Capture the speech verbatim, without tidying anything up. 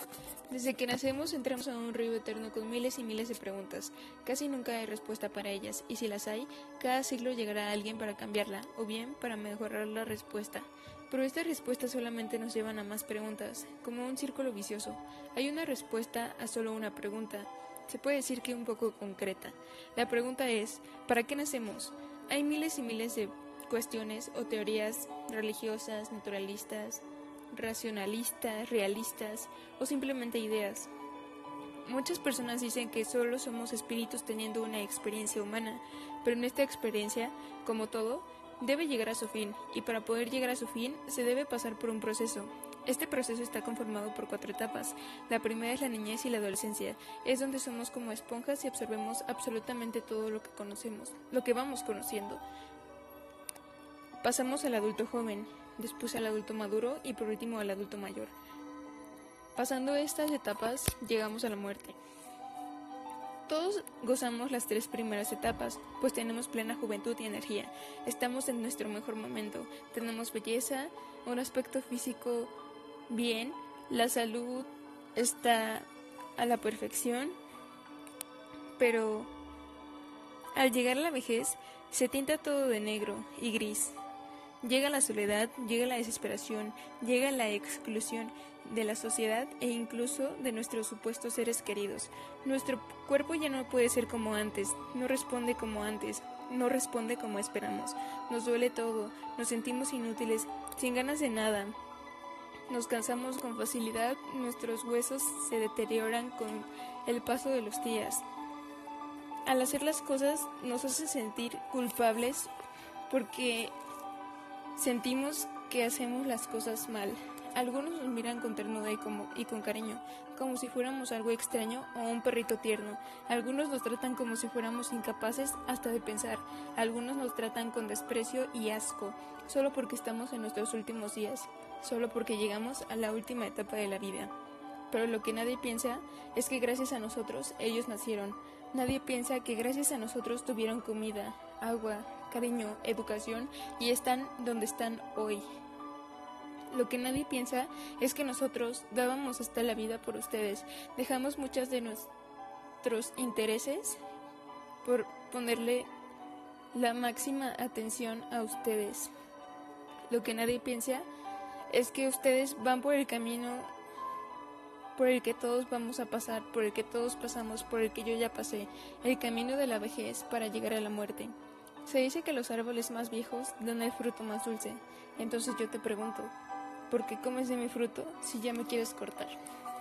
Desde que nacemos entramos a un río eterno con miles y miles de preguntas. Casi nunca hay respuesta para ellas, y si las hay, cada siglo llegará alguien para cambiarla, o bien para mejorar la respuesta. Pero estas respuestas solamente nos llevan a más preguntas, como un círculo vicioso. Hay una respuesta a solo una pregunta. Se puede decir que un poco concreta. La pregunta es, ¿para qué nacemos? Hay miles y miles de cuestiones o teorías religiosas, naturalistas, racionalistas, realistas o simplemente ideas. Muchas personas dicen que solo somos espíritus teniendo una experiencia humana, pero en esta experiencia, como todo, debe llegar a su fin, y para poder llegar a su fin se debe pasar por un proceso. Este proceso está conformado por cuatro etapas. La primera es la niñez y la adolescencia. Es donde somos como esponjas y absorbemos absolutamente todo lo que conocemos, lo que vamos conociendo. Pasamos al adulto joven, después al adulto maduro y por último al adulto mayor. Pasando estas etapas, llegamos a la muerte. Todos gozamos las tres primeras etapas, pues tenemos plena juventud y energía. Estamos en nuestro mejor momento. Tenemos belleza, un aspecto físico bien, la salud está a la perfección, pero al llegar a la vejez se tinta todo de negro y gris. Llega la soledad, llega la desesperación, llega la exclusión de la sociedad e incluso de nuestros supuestos seres queridos. Nuestro cuerpo ya no puede ser como antes, no responde como antes, no responde como esperamos. Nos duele todo, nos sentimos inútiles, sin ganas de nada. Nos cansamos con facilidad, nuestros huesos se deterioran con el paso de los días. Al hacer las cosas nos hace sentir culpables porque sentimos que hacemos las cosas mal. Algunos nos miran con ternura y, como, y con cariño, como si fuéramos algo extraño o un perrito tierno. Algunos nos tratan como si fuéramos incapaces hasta de pensar. Algunos nos tratan con desprecio y asco, solo porque estamos en nuestros últimos días, solo porque llegamos a la última etapa de la vida. Pero lo que nadie piensa es que gracias a nosotros ellos nacieron. Nadie piensa que gracias a nosotros tuvieron comida, agua, cariño, educación y están donde están hoy. Lo que nadie piensa es que nosotros dábamos hasta la vida por ustedes. Dejamos muchas de nuestros intereses por ponerle la máxima atención a ustedes. Lo que nadie piensa es que ustedes van por el camino por el que todos vamos a pasar, por el que todos pasamos, por el que yo ya pasé, el camino de la vejez para llegar a la muerte. Se dice que los árboles más viejos dan el fruto más dulce. Entonces yo te pregunto, ¿por qué comes de mi fruto si ya me quieres cortar?